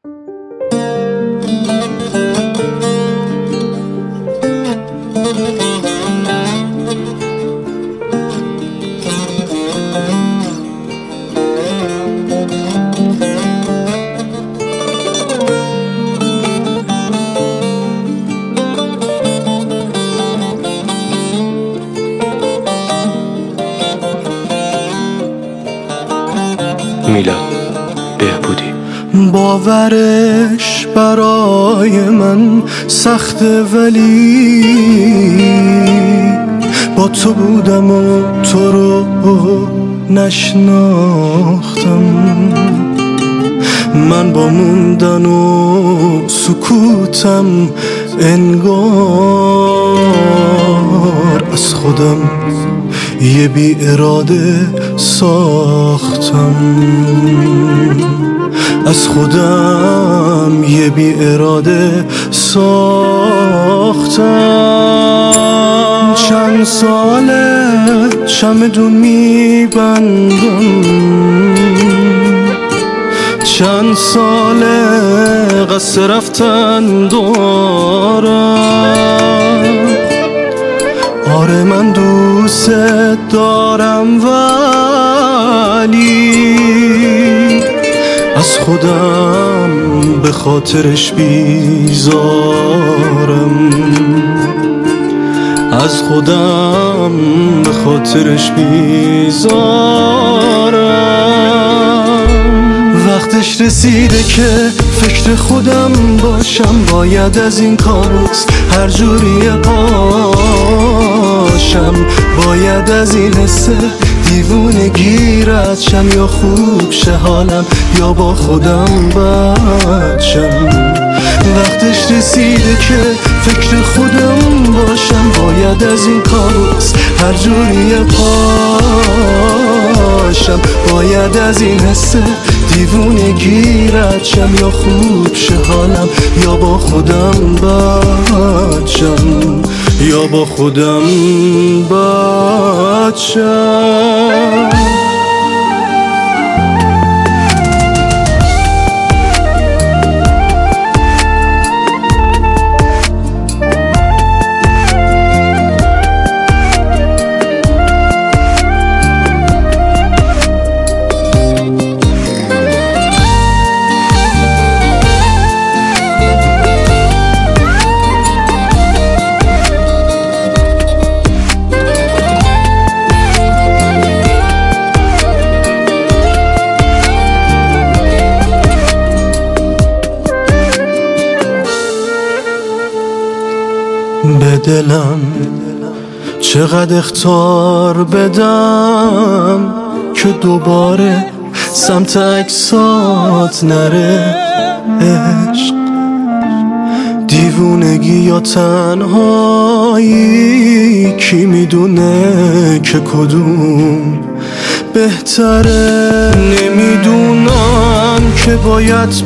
میلا بهبودی. باورش برای من سخته، ولی با تو بودم و تو رو نشناختم. من با موندن و سکوتم انگار از خودم یه بی اراده ساختم. از خودم یه بی اراده ساختم. چند ساله چمدون میبندم، چند ساله قصد رفتن دارم. آره من دوست دارم، ولی از خودم به خاطرش بیزارم. از خودم به خاطرش بیزارم. وقتش رسیده که فکر خودم باشم. باید از این کابوس هر جوری پاشم. باید از این حسه دیوونگی رد شم، یا خوب شه حالم یا با خودم بد شم. وقتش رسیده که فکر خودم باشم. باید از این کابوس هر جوری پاشم. باید از این حسه دیوونگی رد شم، یا خوب شه حالم یا با خودم بد شم، یا با خودم بد شم. به دلم چقدر اخطار بدم که دوباره سمت اکسات نره. عشق، دیوونگی یا تنهایی، کی میدونه که کدوم بهتره. نمیدونم که باید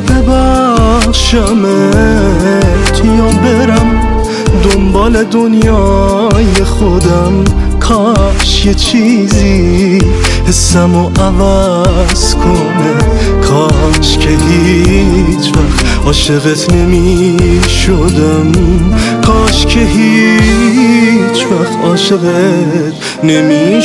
ببخشمت یا برم دنبال دنیای خودم. کاش یه چیزی حسمو عوض کنه. کاش که هیچ وقت عاشقت نمی شدم. کاش که هیچ وقت عاشقت نمی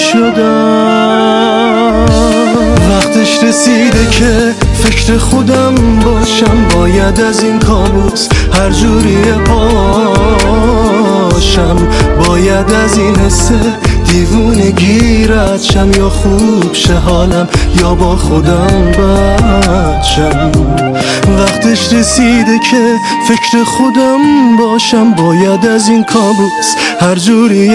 شدم. وقتش رسیده که فکر خودم باشم. باید از این کابوس هر جوری پاشم. باید از این حسه دیوونگی رد شم، یا خوب شه حالم یا با خودم بد شم. وقتش رسیده که فکر خودم باشم. باید از این کابوس هر جوری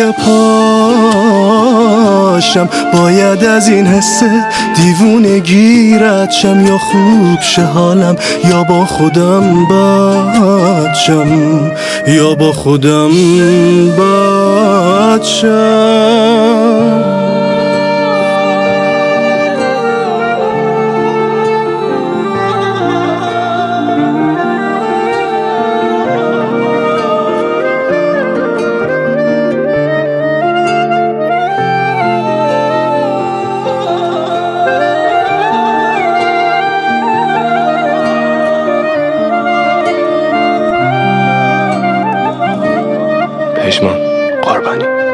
پاشم. باید از این حسه دیوونگی رد شم، یا خوب شه حالم یا با خودم بد شم، یا با خودم بد شم. پژمان قربانی.